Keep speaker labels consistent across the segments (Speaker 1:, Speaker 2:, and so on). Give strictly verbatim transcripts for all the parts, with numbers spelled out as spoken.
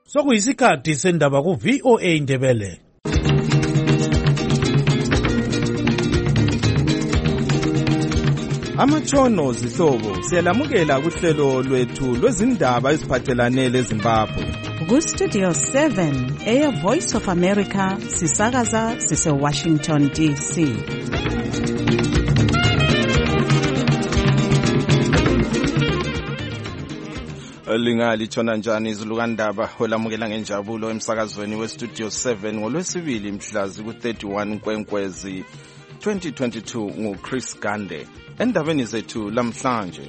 Speaker 1: Sokuyisikhathi sendaba ku V O A Indebele.
Speaker 2: Amatshono zihlobo siyalamukela kuhlelo lwethu lwezindaba eziphathelane leZimbabwe.
Speaker 3: Ku Studio seven, Air Voice of America, sisakaza sise Washington D C.
Speaker 2: Lingali tshona njani izilukandaba olamukela ngenjabulo emsakazweni we Studio seven ngolwesibili mhlazi ku thirty-one Nkwenkwezi twenty twenty-two nguChris Gande. Endabeni zethu lamhlanje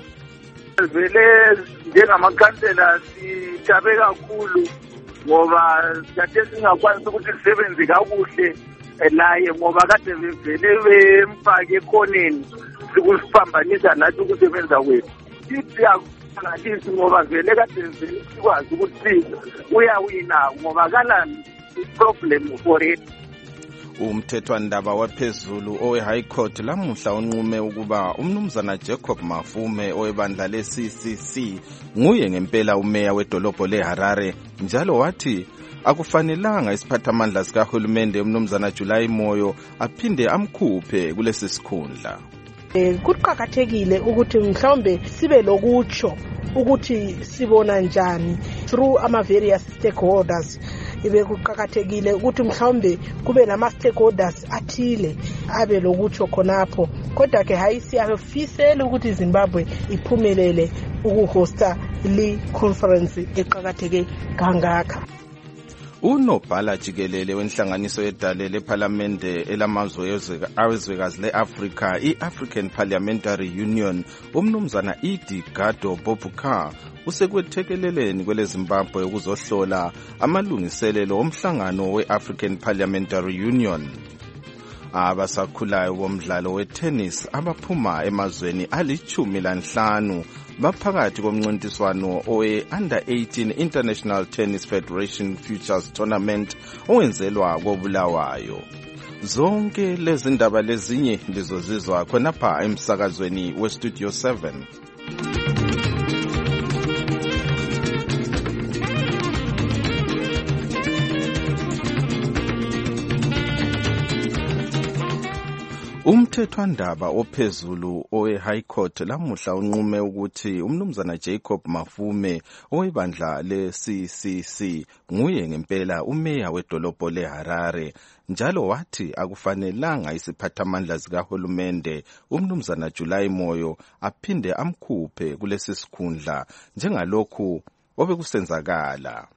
Speaker 4: vele njengamakhansela sithabe kakhulu ngoba kade singakwanisa ukuthi sisebenze kakuhle naye ngoba kade vele bemfake ekhoneni sikusiphambanisa nathi ukusebenza kwethu. Sithi akalisi ngoba vele kade vele sikwazi ukuthi uyawina ngoba kana problem for it.
Speaker 2: Umthethwandaba waphezulu owe High Court lamuhla unqume ukuba umnumzana Jacob Mafume owebandla le C C C nguye ngempela umeya wedolobho leHarare, njalo wathi akufanelanga isiphathamandla sikahulumende umnumzana July Moyo aphinde amkhuphe kulesi sikhundla.
Speaker 5: Eh kuqhakathekile ukuthi mhlawumbe sibe lokutsho ukuthi sibona njani through ama various stakeholders. Ibe kuqhakathekile ukuthi mhlawumbe kube nama stakeholders athile abe lokutsho khonapho, kodwa ke hayi siyafisela ukuthi Zimbabwe iphumelele ukuhosta le conference eqhakatheke kangaka.
Speaker 2: Unobhala jikelele wenhlanganiso yedale leParliamente elamazwe awezwekazi leAfrika, iAfrican Parliamentary Union, umnumzana Idi Gado Bobukar usekwethekeleleni kwele Zimbabwe ukuzohlola amalungiselelo omhlangano weAfrican Parliamentary Union. Abasakhulayo bomdlalo wetennis abaphuma emazweni alichumi lanhlanu baphakathi komncintiswano owe Under eighteen International Tennis Federation Futures Tournament owenzelwa koBulawayo. Zonke lezi ndaba lezinye lizozizwa khonapha emsakazweni we Studio seven. Umthethwandaba ophezulu owe High Court lamuhla unqume ukuthi umnumzana Jacob Mafume owebandla le C C C nguye ngempela umeya wedolobho leHarare, njalo wathi akufanelanga isiphathamandla sikahulumende umnumzana July Moyo aphinde amkhuphe kulesi sikhundla njengalokhu obekusenzakala.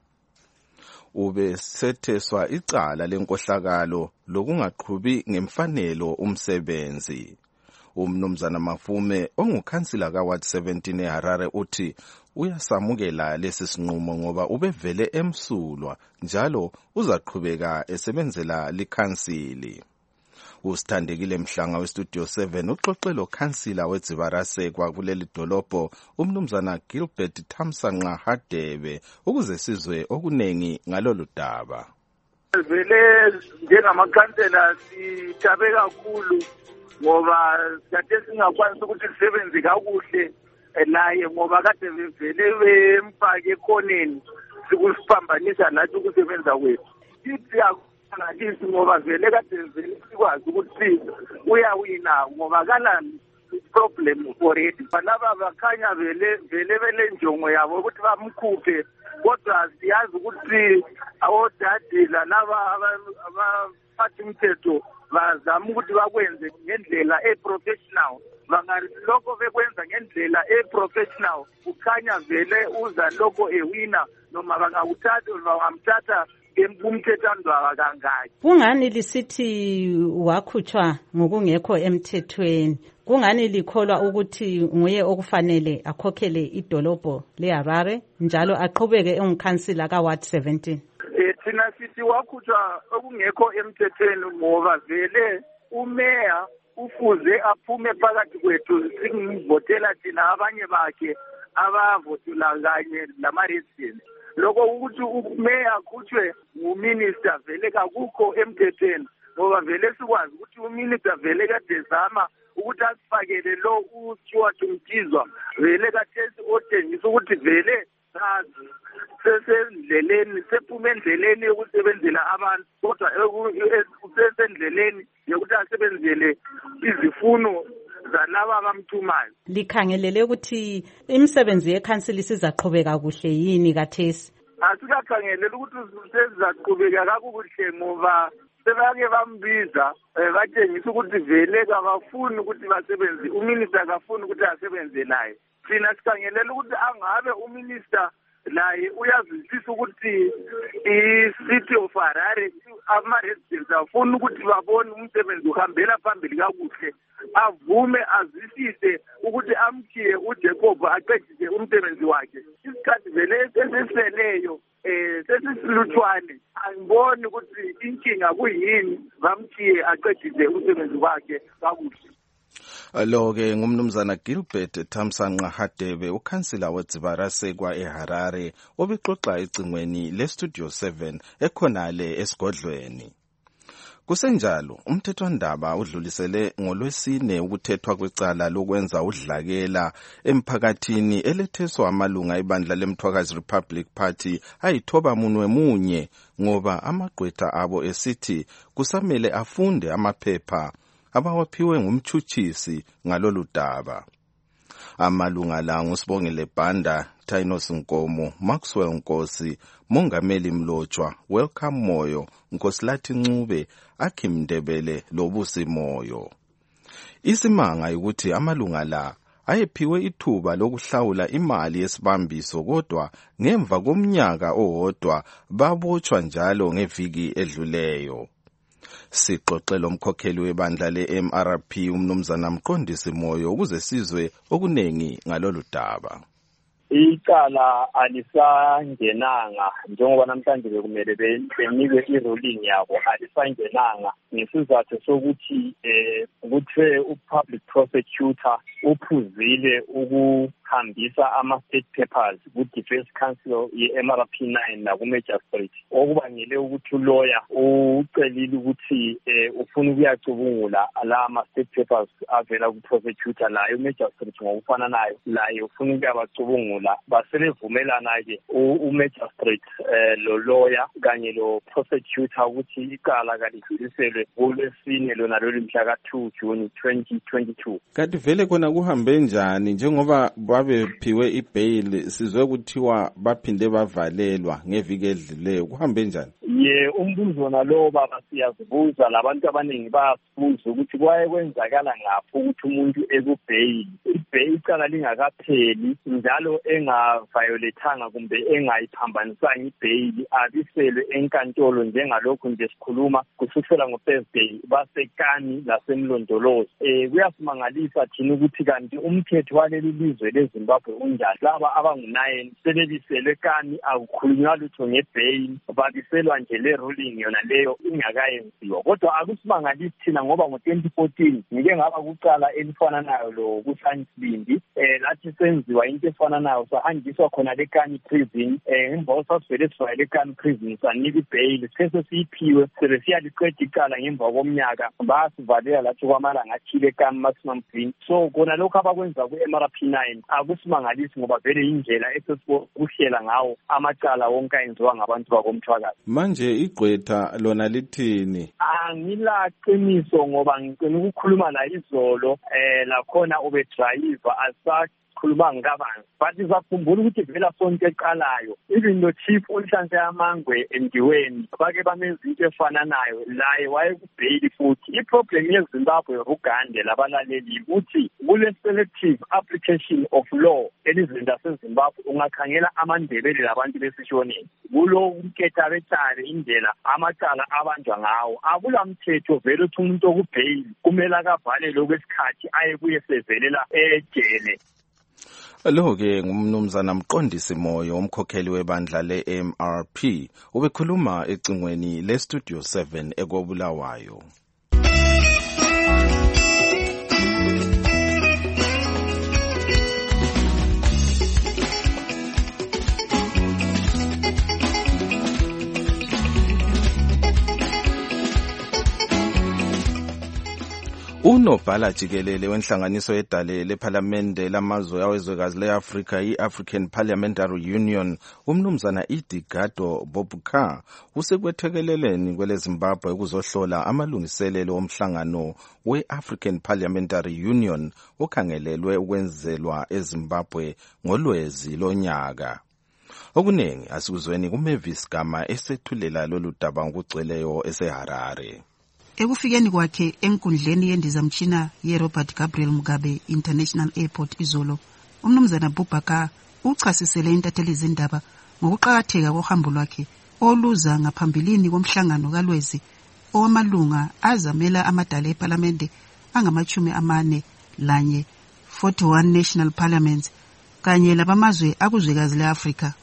Speaker 2: Ube setheswa icala lenkohlakalo lokungaqhubi ngemfanelo umsebenzi. Umnumzana Mafume ongukhansila ka Ward seventeen eHarare uthi uyasamukela lesi sinqumo ngoba ubevele emsulwa njalo uzaqhubeka esebenzela likhansili. Usithandekile Mhlanga we Studio seven uxoxelo khansila weDzibarase kwa kuleli dolobho umnumzana Gilbert Thamsanqa Hadebe ukuze sizwe okunengi ngalolu daba.
Speaker 4: Vele njengamakhansela sithabe kakhulu ngoba kade singakwanisa ukuthi sisebenze kakuhle naye ngoba kade vele bemfake ekhoneni sikusiphambanisa nathi ukusebenza kwethu. Sithi akalisi ngoba vele kade vele sikwazi ukuthi uyawina ngoba kana problem for it. Laba bakhanya vele vele vele njongo yabo ukuthi bamkhuphe, kodwa siyazi ukuthi awodadila laba abaphathi umthetho bazama ukuthi bakwenze ngendlela e-professional. Bangaloko bekwenza ngendlela e-professional kukhanya vele uza lokho ewina noma bangawuthatha bangamthatha umthethwandaba kangaki.
Speaker 3: Kungani lisithi wakhutshwa ngokungekho emthethweni? Kungani likholwa ukuthi nguye okufanele akhokhele idolobho leHarare njalo aqhubeke engukhansila ka Ward seventeen?
Speaker 4: Eh thina sithi wakhutshwa okungekho emthethweni ngoba vele umeya ufuze aphume phakathi kwethu singivotela thina abanye bakhe abavotela kanye lama residents. Lokho ukuthi umeya akhutshwe nguminister vele kakukho emthethweni ngoba vele sikwazi ukuthi uminister vele kade zama ukuthi asifakele lo uStuart Mtizwa vele kathesi otshengisa ukuthi vele akasazi sesendleleni sephume endleleni yokusebenzela abantu kodwa usesendleleni yokuthi asebenzele izifuno zalaba abamthumayo.
Speaker 3: Likhangelele ukuthi imisebenzi yekhansili sizaqhubeka kuhle yini kathesi?
Speaker 4: Asikakhangelele ukuthi sizaqhubeka kakuhle ngoba sebake bambiza batshengisa ukuthi vele kabafuni ukuthi basebenze, uminister akafuni ukuthi asebenze naye. Thina sikhangelela ukuthi angabe uminister naye uyazwisisa ukuthi i-city of Harare ama-residents afuna ukuthi babone umsebenzi uhambela phambili kakuhle, avume azwisise ukuthi amkhiye uJacob aqedise umsebenzi wakhe. Isikhathi vele eseseleyo eh sesisilutshwane, angiboni ukuthi inkinga kuyini, bamkhiye aqedise umsebenzi wakhe kakuhle.
Speaker 2: Lo-ke ngumnumzana Gilbert Thamsanqa Hadebe, ukhansila weDzibarasekwa eHarare, obexoxa ecingweni leStudio seven ekhonale esigodlweni. Kusenjalo, umthethwandaba udlulisele ngolwesine ukuthethwa kwecala lokwenza udlakela emphakathini eletheswa amalunga ebandla leMthwakazi Republic Party ayithoba munwe munye ngoba amagqwetha abo esithi kusamele afunde amaphepha abawaphiwe ngumtshutshisi ngalolu daba. Amalunga la nguSibongile Banda, Tainos Nkomo, Maxwell Nkosi, Mongameli Mlotshwa, Welcome Moyo, Nkosilathi Ncube, Akim Ndebele loBusi Moyo. Isimanga ukuthi amalunga la ayephiwe ithuba lokuhlawula imali yesibambiso kodwa ngemva komnyaka owodwa babotshwa njalo ngeviki edluleyo. Sixoxela umkhokheli webandla le-M R P umnumzana Mqondisi Moyo ukuze sizwe okunengi ngalolu daba.
Speaker 6: Icala alisangenanga njengoba namhlanje bekumele benikwe i-ruling yabo, alisangenanga ngesizathu sokuthi eh kuthe u-public prosecutor uphuzile ukuhambisa ama-state papers ku-Defense Council ye-M R P nine naku-Magistrate, okubangele ukuthi uloya ucelile ukuthi eh ufuna ukuyacubungula la ama-state papers avela ku-prosecutor layo u-Magistrate ngokufana nayo layo ufuna ukuyabacubungula. Basebevumelana-ke u-Magistrate eh lo lawyer kanye lo prosecutor ukuthi icala kalidluliselwe kulesine lona lolu mhla ka two June twenty twenty-two.
Speaker 2: Kanti vele khona kuhambe njani njengoba babephiwe ibail, sizwe kuthiwa baphinde bavalelwa ngeviki edluleyo, kuhambe njani?
Speaker 6: Ye umbuzo nalo baba siyazibuza, labantu abaningi bayasibuza ukuthi kwaye kwenzakala ngapho ukuthi umuntu ekubail, ibail icala lingakapheli njalo engaviolethanga kumbe engayiphambanisanga ibail abiselwe enkantolo njengalokhu nje sikhuluma kusukela ngo-Thursday basekani lasemlondolozi. Eh kuyasimangalisa thina ukuthi kanti umthetho waleli lizwe leZimbabwe unjani. Laba abangu-nine sebebiselwe kani, akukhulunywa lutho ngebail, babiselwa nje le ruling yona leyo ingakayenziwa. Kodwa akusimangalisi thina ngoba ngo-twenty fourteen ngike ngaba kucala elifana nayo lo kuScience Bindi eh lathi senziwa into efana nayo sahanjiswa khona lekani prison eh emva kwasivele sivale lekani prison sanika ibail sese siyiphiwe sebe siyaliqeda icala ngemva komnyaka basivalela lathi kwamalanga athile ekani maximum green. So kona lokho abakwenza ku-M R P nine akusimangalisi ngoba vele indlela esesikuhlela ngawo amacala wonke ayenziwa ngabantu bakomthwakazi.
Speaker 2: Manje igqwetha lona lithini?
Speaker 6: Angilaqiniso ngoba ngicela ukukhuluma la izolo eh lakhona ube driver asa khuluma ngabanzi bathi sakhumbula ukuthi vela sonke eqalayo even lo chief olhlanze amangwe endiweni bake bamenza into efana nayo laye waye kubail futhi. Iproblem yeZimbabwe ugande labalaleli ukuthi kule selective application of law elizweni laseZimbabwe ungakhangela amandebele labantu besishoneni kulo umketha becala indlela amacala abanjwa ngawo akula mthetho vele uthi umuntu okubail kumele akavale lokwesikhathi aye kuye sevelela ejele.
Speaker 2: Lo-ke ngumnumzana Mqondisi Moyo, umkhokheli webandla le-M R P, ubekhuluma ecingweni leStudio seven eKobulawayo. Unobhala jikelele wenhlanganiso yedale lephalamende lamazwe awezwekazi le-Afrika i-African Parliamentary Union umnumzana Idigado Bobukar usekwethekeleleni kwele Zimbabwe ukuzohlola amalungiselelo omhlangano we-African Parliamentary Union okhangelelwe ukwenzelwa eZimbabwe ngolwezi lonyaka. Okuningi asikuzweni kuMavis Gama esethulela lolu daba ngokugcweleyo eseHarare.
Speaker 7: Ekufikeni kwakhe enkundleni yendizamtshina ye-Robert Gabriel Mugabe International Airport izolo, umnumzana Bobukar uchasisele intatheli zindaba ngokuqakatheka kohambo lwakhe oluza ngaphambilini komhlangano kalwezi owamalunga azamela amadala eParliament angamachumi amane lanye forty-one national parliaments kanye labamazwe akuzwekazi le-Afrika.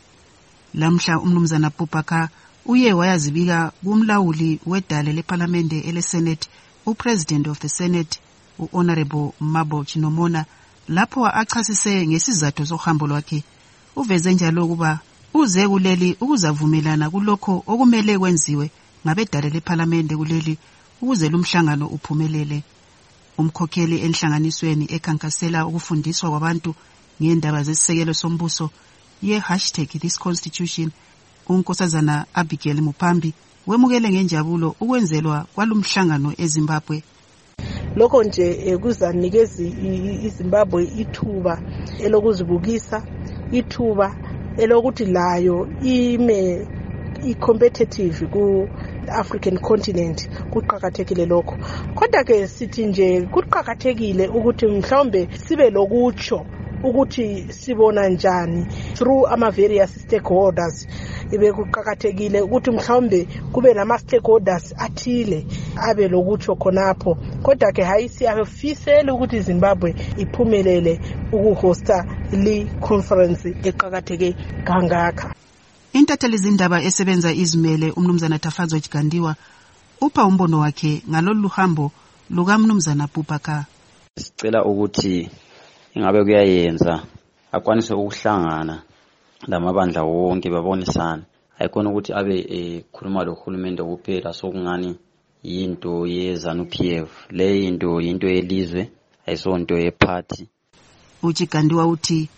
Speaker 7: Lamhla umnumzana Bobukar uye wayazibika kumlawuli wedale leParliamente eleSenate uPresident of the Senate uHonorable Mabo Chinomona lapho achasise ngesizathu sohambo lwakhe. Uveze njalo ukuba uze kuleli ukuzavumelana kulokho okumele kwenziwe ngabedale leParliamente kuleli ukuze lumhlangano uphumelele. Umkhokheli enhlanganisweni ekhankasela ukufundiswa kwabantu ngendaba zesisekelo sombuso ye hashtag this constitution unkosazana Abigail Mupambi wemukele ngenjabulo ukwenzelwa kwalumhlangano eZimbabwe.
Speaker 5: Lokho nje kuzanikeza iZimbabwe ithuba elokuzibukisa, ithuba elokuthi layo ime i-competitive ku African continent. Kuqhakathekile lokho. Kodwa ke sithi nje kuqhakathekile ukuthi mhlawumbe sibe lokutsho ukuthi sibona njani through ama various stakeholders. Ibe kuqhakathekile ukuthi mhlawumbe kube nama stakeholders athile abe lokutsho khonapho. Kodwa ke hayi siyafisela ukuthi Zimbabwe iphumelele ukuhosta le conference eqhakatheke kangaka.
Speaker 7: Intatheli zindaba esebenza izimele umnumzana Tafadzwa Chigandiwa upha umbono wakhe ngalolu hambo luka mnumzana Bobukar.
Speaker 8: Sicela ukuthi ingabe kuyayenza akwanise ukuhlangana lamabandla wonke babonisana, ayikona ukuthi abe ekhuluma lohulumende kuphela sokungani yinto yeZANU-P F. Le into yinto yelizwe ayisonto yeparty.
Speaker 7: Uchigandiwa uthi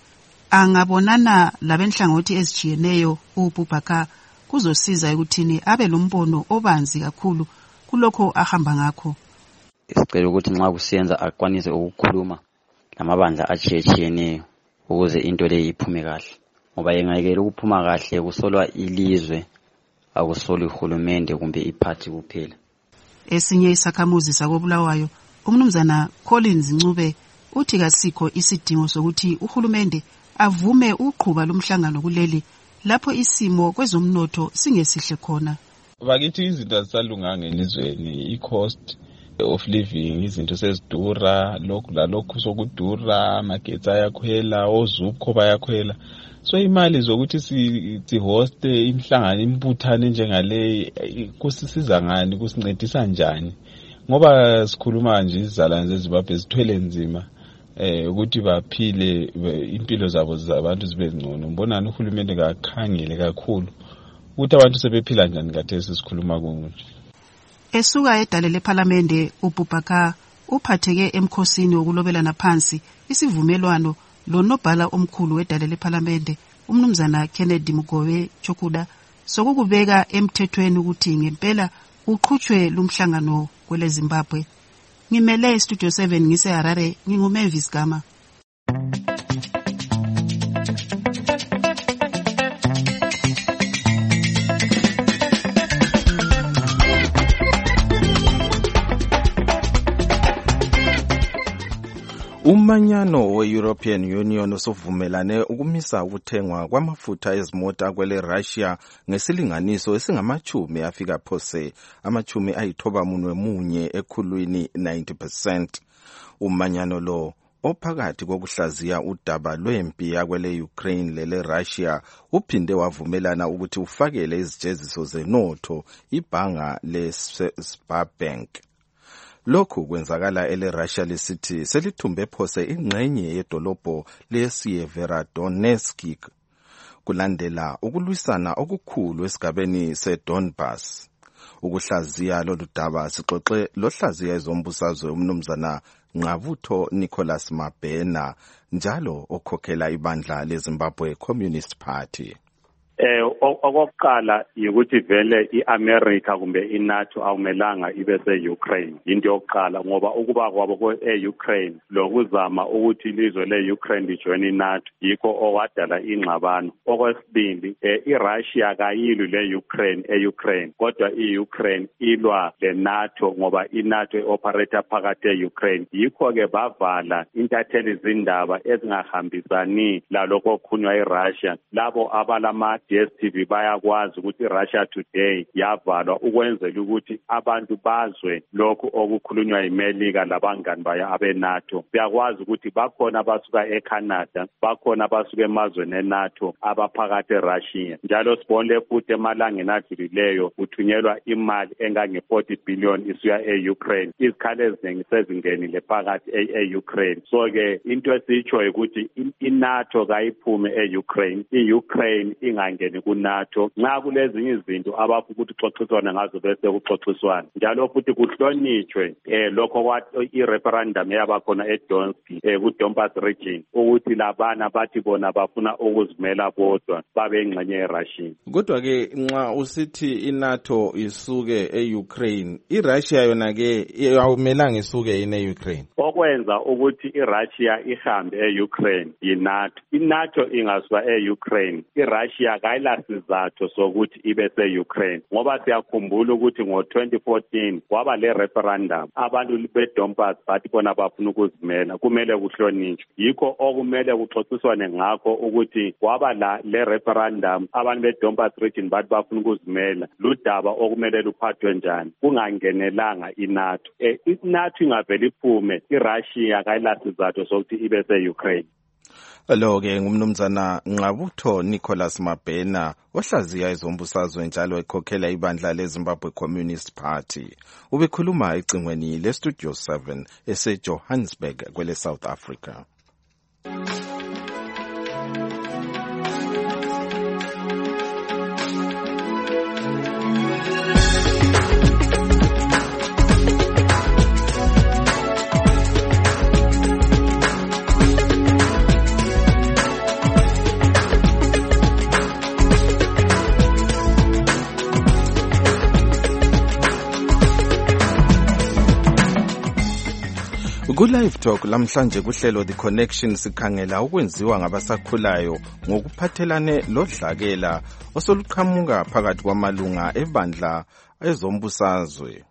Speaker 7: angabonana labenhlangothi ezijiyeneyo uBobukar kuzosiza ukuthini abe lombono obanzi kakhulu kulokho ahamba ngakho.
Speaker 8: Sicela ukuthi nxa kusenza akwanise ukukhuluma lamabandla ajiyejiyeneyo ukuze into le iphume kahle, ngoba yengayekela ukuphuma kahle kusolwa ilizwe akusolwa uhulumende kumbe iparty kuphela.
Speaker 7: Esinye isakhamuzi sakobulawayo umnumzana Collins Ncube uthi kasikho isidingo sokuthi uhulumende avume uqhuba lomhlangano kuleli lapho isimo kwezomnotho singesihle khona.
Speaker 9: Bakithi izinto azisalunganga ngelizweni, i-cost of living izinto sezidura, lokhu lalokhu sokudura, amagetsi ayakhwela, ozukho bayakhwela. So imali zokuthi sihoste imhlangano imbuthane njengale kusisiza ngani, kusincedisa njani? Ngoba sikhuluma nje izizalwane zeZimbabwe zithwele nzima eh ukuthi baphile impilo zabo zabantu zibe ngcono. Mbonani uhulumende kakhangele kakhulu ukuthi abantu sebephila njani kathesi sikhuluma kunje.
Speaker 7: Esuka edale leParliamente uBobukar uphatheke emkhosini wokulobelana phansi isivumelwano lonobhala omkhulu wedale leParliamente umnumzana Kennedy Mugobe Chokuda sokukubeka emthethweni ukuthi ngempela uqhutshwe lumhlangano kwele Zimbabwe. Ngimele Studio seven ngise Harare, nginguMavis Gama.
Speaker 2: Umanyano we-European Union usuvumelane ukumisa ukuthengwa kwamafutha ezimota kwele Russia ngesilinganiso esingamachumi afika phose amachumi ayithoba munwe munye ekhulwini ninety percent. Umanyano lo ophakathi kokuhlaziya udaba lwempi yakwele Ukraine lele Russia uphinde wavumelana ukuthi ufakele izijeziso zenotho ibhanga le-Sberbank. Lokhu kwenzakala ele Russia lesithi selithumbe phose ingxenye yedolobho leSeverodonetsk kulandela ukulwisana okukhulu esigabeni seDonbas. Ukuhlaziya lolu daba sixoxe lohlaziya ezombusazwe umnumzana Nqabutho Nicholas Mabhena njalo okhokhela ibandla leZimbabwe Communist Party.
Speaker 10: Eh okokuqala ukuthi vele iAmerica kumbe iNATO awumelanga ibe se-Ukraine into yokuqala ngoba ukuba kwabo e-Ukraine lokuzama ukuthi ilizwe le-Ukraine lijoin iNATO yikho okwadala ingxabano. Okwesibili iRussia kayilwi le-Ukraine e-Ukraine kodwa i-Ukraine ilwa le-NATO ngoba iNATO operator phakathi e-Ukraine yikho ke bavala intatheli izindaba ezingahambisani lalokho okukhulunywa iRussia labo abalama D S T V bayakwazi ukuthi Russia Today yavalwa ukwenzela ukuthi abantu bazwe lokho okukhulunywa yiMelika labangani bayo abeNATO. Bayakwazi ukuthi bakhona abasuka eCanada, bakhona abasuka emazweni eNATO abaphakathi eRussia. Njalo sibonile futhi emalangeni adlulileyo kuthunyelwa imali engange forty billion isuka e-Ukraine. Izikhali eziningi sezingenile phakathi e-Ukraine. So ke into esitsho ukuthi iNATO kayiphume e-Ukraine, i-Ukraine ingangeni kuNATO. Nxa kulezinye izinto abafuna ukuthi xoxiswane ngazo bese kuxoxiswana. Njalo futhi kuhlonitshwe eh lokho kwathi i-referendum yabakhona eDonetsk eh kuDonbas region ukuthi labana bathi bona bafuna ukuzimela bodwa babe ingxenye yeRussia.
Speaker 2: Kodwa ke nxa usithi iNATO isuke e-Ukraine, iRussia yona ke awumelanga isuke ine Ukraine.
Speaker 10: Okwenza ukuthi iRussia ihambe e-Ukraine yiNATO. iNATO ingasuka e-Ukraine, iRussia kayila sizathu sokuthi ibe se-Ukraine ngoba siyakhumbula ukuthi ngo twenty fourteen kwaba le referendum abantu beDonbas bathi bona bafuna ukuzimela, kumele kuhlonitshwe. Yikho okumele kuxoxiswane ngakho ukuthi kwaba la le referendum abantu beDonbas region bathi bafuna ukuzimela, ludaba okumele luphathwe njani kungangenelanga iNATO. Eh iNATO ingavela iphume, iRussia kayila sizathu sokuthi ibe se-Ukraine.
Speaker 2: Lo ke ngumnumzana Nqabutho Nicholas Mabhena ohlaziya ezombusazwe njalo ekhokhela ibandla leZimbabwe Communist Party. Ubekhuluma ecingweni leStudio seven eseJohannesburg kwele South Africa. Ku-Live Talk lamhlanje kuhlelo The Connection sikhangela ukwenziwa ngabasakhulayo ngokuphathelane lodlakela osoluqhamuka phakathi kwamalunga ebandla ezombusazwe.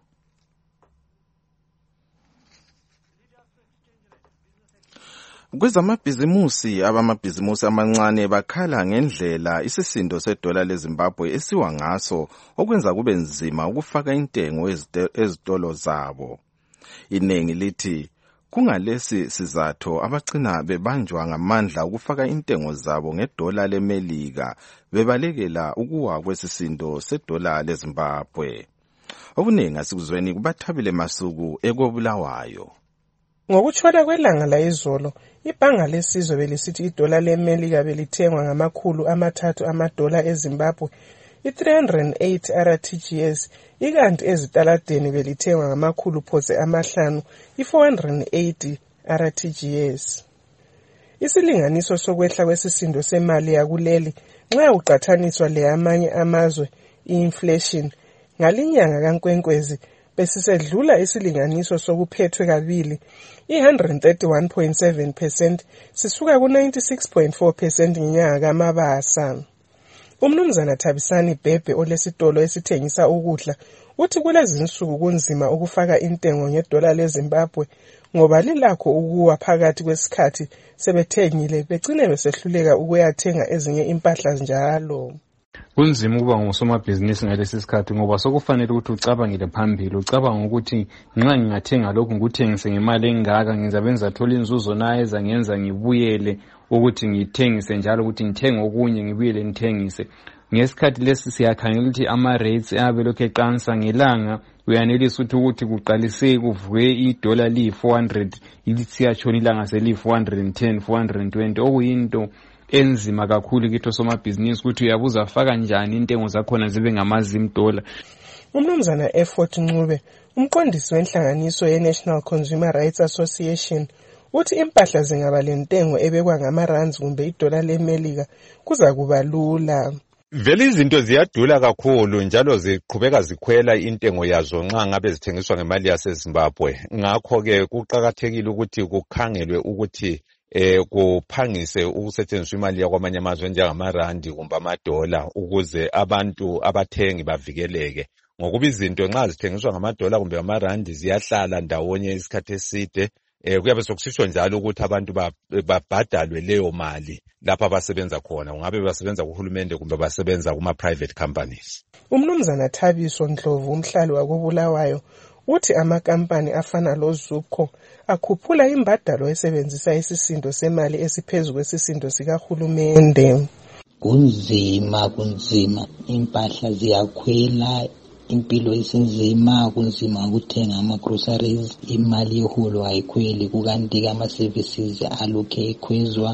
Speaker 2: Kwezamabhizimusi abamabhizimusi amancane bakhala ngendlela isisindo sedola leZimbabwe esiwa ngaso okwenza kube nzima ukufaka intengo ezitolo zabo. Inengi lithi kungalesi sizathu abagcina bebanjwa ngamandla ukufaka intengo zabo ngedola leMelika bebalekela ukuwa kwesisindo sedola leZimbabwe. Okuningi asikuzweni kubathabile masuku ekobulawayo.
Speaker 5: Ngokuthola kwelanga la izolo, ibhanga lesizwe belisithi idola leMelika belithengwa ngamakhulu amathathu amadola eZimbabwe i-three hundred eight R T G S, ikanti ezitaladeni belithengwa ngamakhulu phose amahlanu i-four hundred eighty R T G S. Isilinganiso sokwehla kwesisindo semali yakuleli nxa uqathaniswa le amanye amazwe i-inflation ngalinyanga kaNkwenkwezi besisedlula isilinganiso sokuphethwe kabili i-one hundred thirty-one point seven percent sisuka ku-ninety-six point four percent ngenyanga kaMabasa. Umnumzana Thabisani Bhebhe olesitolo esithengisa ukudla uthi kulezi insuku kunzima ukufaka intengo ngedola leZimbabwe ngoba lilakho ukuwa phakathi kwesikhathi sebethengile begcine besehluleka ukuyathenga ezinye impahla njalo.
Speaker 11: Kunzima ukuba ngusomabhizinisi ngalesi sikhathi ngoba sokufanele ukuthi ucabangile phambili, ucabanga ukuthi nxa ngingathenga lokhu ngikuthengise ngemali engaka ngizabenza thola inzuzo naye ezangenza ngibuyele ukuthi ngithengise njalo ukuthi ngithenge okunye ngibuyele ngithengise. Ngesikhathi lesi siyakhangela ukuthi ama rates abelokhu eqansa ngelanga uyanelisa ukuthi kuqalise kuvuke idola li four hundred ilitsiyatshona ilanga seli four hundred ten four hundred twenty okuyinto enzima kakhulu kitho somabhizinisi ukuthi uyabuza faka njani intengo zakhona zibe ngamazim dollar.
Speaker 5: Umnumzana Effort Ncube, umqondisi wenhlanganiso ye-National Consumer Rights Association, uthi impahla zingaba lentengo ebekwa ngama-rands kumbe idola le-Melika kuza kuba lula.
Speaker 12: Vele izinto ziyadula kakhulu njalo ziqhubeka zikhwela intengo yazo nxa ngabe zithengiswa ngemali yaseZimbabwe. Ngakho-ke kuqakathekile ukuthi kukhangelwe ukuthi eh kuphangise ukusetshenziswa imali yakwamanye amazwe njengamarandi kumbe amadola ukuze abantu abathengi bavikeleke. Ngokuba izinto nxa zithengiswa ngamadola kumbe amarandi ziyahlala ndawonye isikhathi eside. Eh kuyabe sokusisho njalo ukuthi abantu babhadalwe leyo mali lapha abasebenza khona, ungabe basebenza kuhulumende kumbe basebenza kuma private companies.
Speaker 5: Umnumzana Thabiso Ndlovu, umhlali wakobulawayo, uthi amakampani afana loZupco akhuphula imbadalo esebenzisa isisindo semali esiphezulu kwesisindo sikahulumende.
Speaker 13: Kunzima kunzima, impahla ziyakhwela, impilo isinzima, kunzima ukuthenga ama-groceries, imali yeholo ayikhweli, kukanti ama-services alokhe ekhwezwa.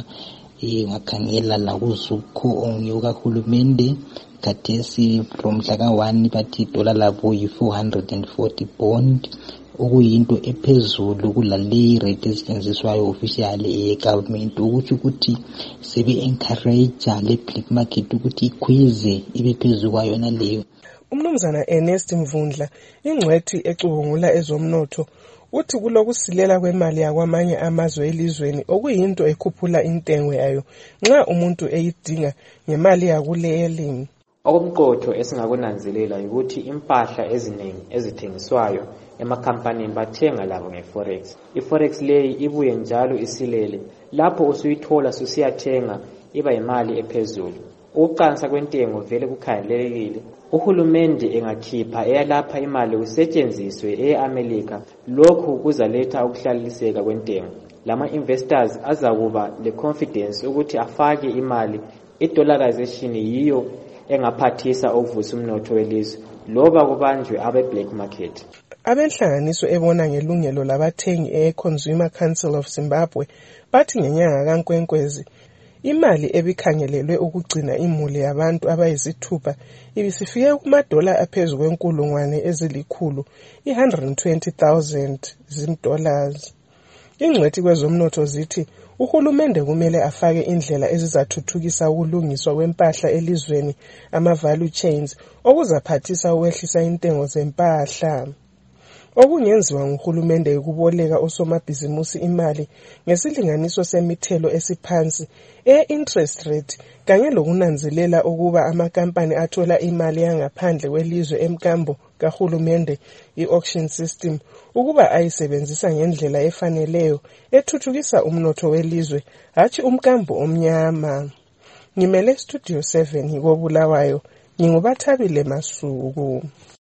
Speaker 13: Wakhangela la kuZupco ongiyuka hulumende khathesi from mhla ka one bathi idola labo yi-four hundred forty bond, okuyinto ephezulu kulale rate ezisetshenziswayo officially e-government, ukuthi ukuthi sebe-encourage le black market ukuthi ikhweze ibe phezulu kwayona leyo.
Speaker 5: Umnumzana Ernest Mvundla, ingcwethi ecubungula ezomnotho, uthi kulokusilela kwemali yakwamanye amazwe elizweni okuyinto ekhuphula intengo yayo nxa umuntu eyidinga ngemali yakuleli.
Speaker 14: Okumqotho esingakunanzelela ukuthi impahla eziningi ezithengiswayo emakampanini bathenga labo ngeforex. Iforex leyi ibuye njalo isilele, lapho usuyithola susiyathenga iba imali ephezulu. Ukuqansa kwentengo vele kukhangelekile. Uhulumende engakhipha eyalapha imali kusetshenziswe e-America, lokhu kuzaletha ukuhlaliseka kwentengo. Lama investors azakuba le confidence ukuthi afake imali. I-dollarization yiyo engaphathisa ukuvusa umnotho welizwe loba kubanjwe abe black market.
Speaker 5: Abenhlanganiso ebona ngelungelo labathengi e-Consumer Council of Zimbabwe bathi ngenyanga kaNkwenkwezi imali ebikhangelelwe ukugcina imuli yabantu abayisithupha ibisifike kumadola aphezulu kwenkulungwane ezilikhulu one hundred twenty thousand zim-dollars. Ingcwethi kwezomnotho zithi uhulumende kumele afake indlela ezizathuthukisa ukulungiswa kwempahla elizweni, ama-value chains, okuzaphathisa ukwehlisa intengo zempahla. Okungenziwa nguhulumende ukuboleka osomabhizimusi imali ngesilinganiso semithelo esiphansi e-interest rate kanye lokunanzelela ukuba amakampani athola imali yangaphandle kwelizwe emkambo kahulumende i-auction system ukuba ayisebenzisa ngendlela efaneleyo ethuthukisa umnotho welizwe, hatshi umkambo omnyama. Ngimele Studio seven ngikobulawayo, ngingubathabile Masuku.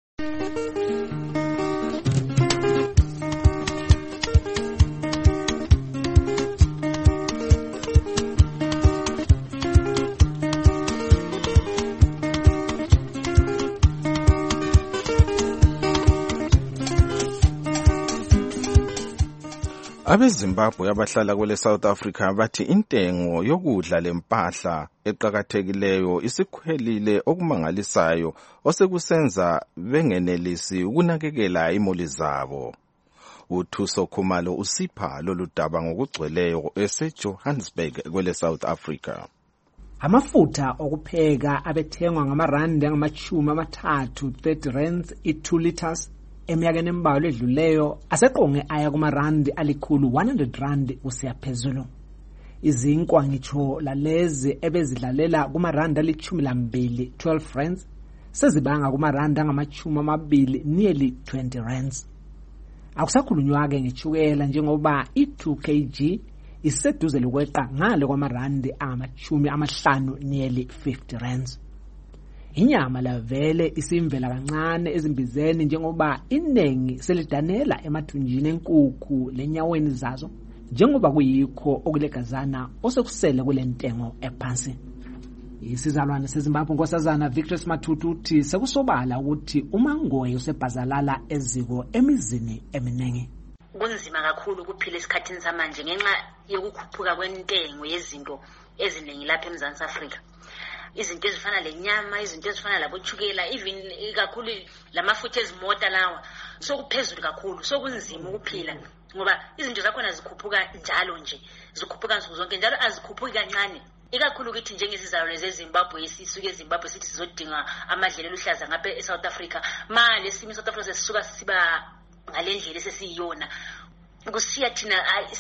Speaker 2: Abezimbabwe abahlala kwele South Africa bathi intengo yokudla lempahla eqhakathekileyo isikhwelile okumangalisayo osekusenza bengenelisi ukunakekela imuli zabo. uThuso Khumalo usipha lolu daba ngokugcweleyo eseJohannesburg kwele South Africa.
Speaker 15: Amafutha okupheka abethengwa ngamarandi angamachumi amathathu thirty rands i-two liters eminyakeni embalwa edluleyo aseqonge aya kumarandi alikhulu one hundred rand kusiya phezulu. Izinkwa ngitsho lalezi ebezidlalela kumarandi alichumi lambili twelve rands sezibanga kumarandi angamachumi amabili nearly twenty rands. Akusakhulunywa-ke ngechukela njengoba i-two kilograms iseduze lokweqa ngale kwamarandi angamachumi amahlanu nearly fifty rands. Inyama la vele isimvela kancane ezimbizeni njengoba inengi selidanela emathunjini enkukhu lenyaweni zazo njengoba kuyikho okulegazana osekusele kulentengo ephansi. Isizalwane seZimbabwe nkosazana Victor Mathutu uthi sekusobala ukuthi umangoye usebhazalala eziko emizini eminengi.
Speaker 16: Kunzima kakhulu ukuphila esikhathini samanje ngenxa yokukhuphuka kwentengo yezinto eziningi lapha eMzansi Afrika. izinto ezifana lenyama, izinto ezifana labochukela, even ikakhulu lamafutha ezimota lawa sokuphezulu kakhulu, sokunzima ukuphila ngoba izinto zakhona zikhuphuka njalo nje, zikhuphuka nsuku zonke njalo azikhuphuki kancane. Ikakhulu kithi njengesizalwane zeZimbabwe sisuke eZimbabwe sithi sizodinga amadlela eluhlaza ngapha eSouth Africa, manje simi South Africa sisuka siba ngalendlela esesiyona kusiya thina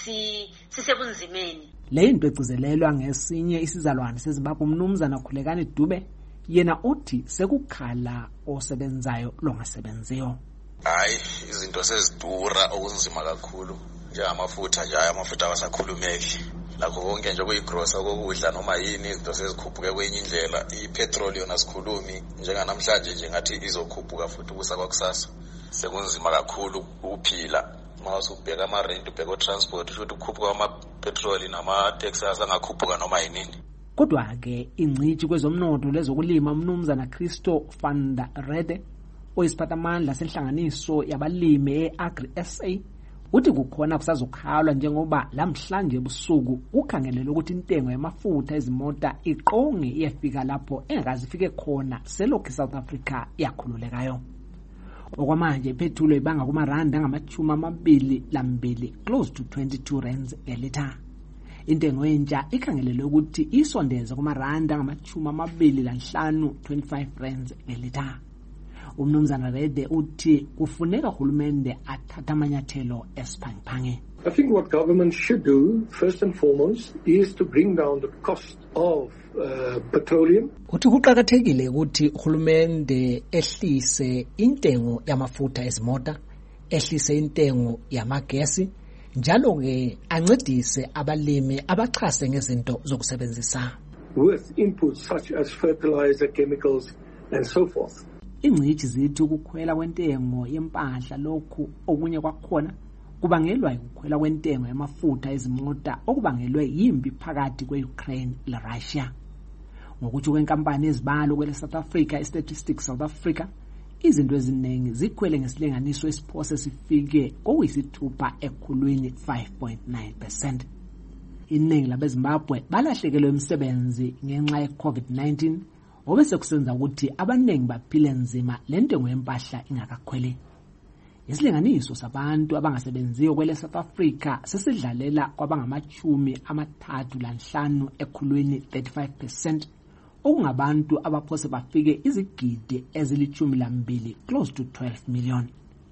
Speaker 16: sisebunzimeni.
Speaker 15: Le into egcizelelwa ngesinye isizalwane seZimbabwe umnumzana Khulekani Dube, yena uthi sekukhala osebenzayo longasebenziyo.
Speaker 17: Hayi, izinto sezidura okunzima kakhulu, njengamafutha nje amafutha awasakhulumeki. Lakho konke nje kuyigrosa kokudla noma yini izinto sezikhuphuke kwenye indlela. iPetrol yona sikhulumi njenganamhlanje nje ngathi izokhuphuka futhi kusa kwakusasa. Sekunzima kakhulu ukuphila. Mawuse ubheka ama rent, ubheka transport, futhi ukukhuphuka kwama-petrol nama-taxi asangakhuphuka noma yinini.
Speaker 15: Kodwa ke ingcithi kwezomnotho lezokulima umnumzana Christo van der Rede oyisiphathamandla senhlanganiso yabalimi e-Agri S A uthi kukhona kusazokhalwa njengoba lamhlanje ebusuku ukhangelele ukuthi intengo yamafutha ezimota iqonge iyafika lapho engazifike khona selokhu South Africa yakhululekayo. Okwamanje ipetrol ibanga kuma rand angamachumi amabili lambili, close to twenty-two rands a liter. Intengo entsha ikhangelele ukuthi isondeze kuma rand angamachumi amabili lanhlanu, twenty-five rands a liter. Umnumzana Rede uthi kufuneka uhulumende athatha amanyathelo esiphangiphange.
Speaker 18: I think what government should do first and foremost is to bring down the cost of uh, petroleum.
Speaker 15: Uthi kuqhakathekile ukuthi uhulumende ehlise intengo yamafutha ezimota, ehlise intengo yamagesi, njalo ke ancedise abalimi abaxhase ngezinto zokusebenzisa
Speaker 18: with inputs such as fertilizer, chemicals and so forth.
Speaker 15: Ingcithi zithi ukukhwela kwentengo yempahla lokhu okunye kwakhona kubangelwa ukukhwela kwentengo yamafutha ezimota okubangelwe yimpi phakathi kwe-Ukraine le-Russia. Ngokuthi kwenkampani ezibalo kwele South Africa, i-Statistics South Africa, izinto eziningi zikhwele ngesilinganiso esiphose sifike kokuyisithupha ekhulwini five point nine percent. Iningi labeZimbabwe balahlekelwe imisebenzi ngenxa ye-COVID nineteen obese kusenza ukuthi abaningi baphile nzima lentengo yempahla ingakakhweli. Isilinganiso sabantu abangasebenziyo kwele South Africa sesidlalela kwabangamachumi amathathu lanhlanu ekhulwini thirty-five percent, okungabantu abaphose bafike izigidi ezilichumi lambili, close to twelve million.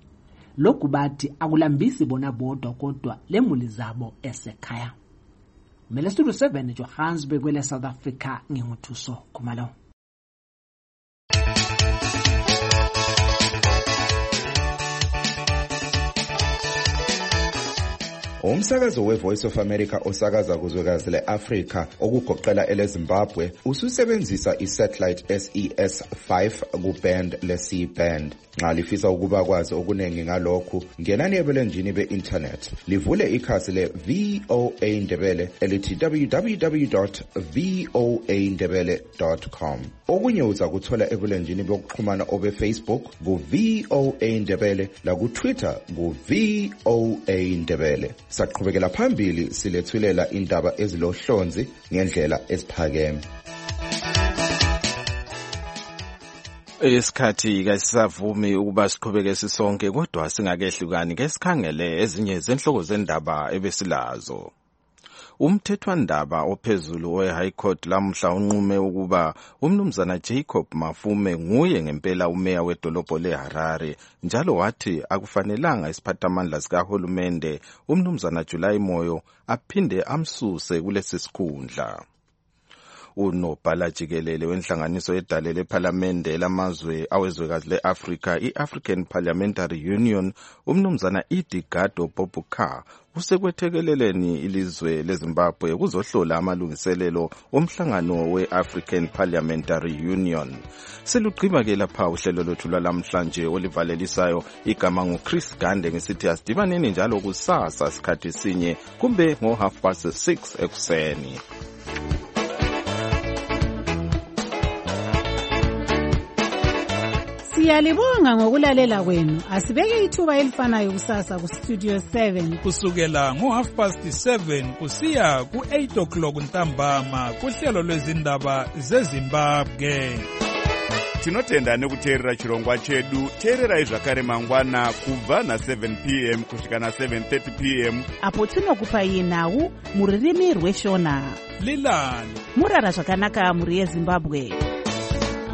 Speaker 15: Lokhu bathi akulambisi bona bodwa kodwa lemuli zabo esekhaya. Mele Studio seven Johannesburg kwele South Africa nginguthuso Khumalo.
Speaker 19: Umsakazo we-Voice of America osakaza kuzwekazi le-Afrika okugoqela ele-Zimbabwe ususebenzisa i-satellite S E S five ku-band le-C band. Nxa lifisa ukuba kwazi okuningi ngalokhu, ngenani ebulenjini be-internet, livule ikhasi le-V O A Ndebele elithi w w w dot v o a ndebele dot com. Okunye uza kuthola ebulenjini bokuxhumana obe-Facebook ku-V O A Ndebele laku-Twitter ku-V O A Ndebele. Saqhubekela phambili silethulela indaba ezilohlonzi ngendlela esiphakeme.
Speaker 2: Isikhathi kasisavumi ukuba siqhubeke sisonke kodwa singakehlukani ke sikhangele ezinye zenhloko zendaba ebesilazo. Umthethwandaba ophezulu we-High Court lamhla unqume ukuba umnumzana Jacob Mafume nguye ngempela umeya wedolobho leHarare, njalo wathi akufanelanga isiphathamandla sikahulumende umnumzana July Moyo aphinde amsuse kulesi sikhundla. Unobhala jikelele wenhlanganiso yedale lephalamende lamazwe awezwekazi le-Afrika, i-African Parliamentary Union, umnumzana Idi Gado Bobuka usekwethekeleleni ilizwe leZimbabwe kuzohlola amalungiselelo omhlangano we-African Parliamentary Union. Selugqiba ke lapha uhlelo lwethu lwalamhlanje olivalelisayo. Igama nguChris Gande ngisithi asidibaneni njalo kusasa sikhathi sinye kumbe ngo half past six ekuseni.
Speaker 20: Siyalibonga ngokulalela kwenu. Asibeke ithuba elifanayo kusasa ku Studio seven
Speaker 1: kusukela ngo half past seven kusiya ku eight o'clock ntambama kuhlelo lwezindaba zeZimbabwe.
Speaker 21: Tinotenda nekuteerera chirongwa chedu. Teererai zvakare mangwana kubva na seven p m kusvika na seven thirty p m
Speaker 22: apo tinokupai nhau muririmi rweshona.
Speaker 1: Lilani
Speaker 22: murara zvakanaka muri yeZimbabwe.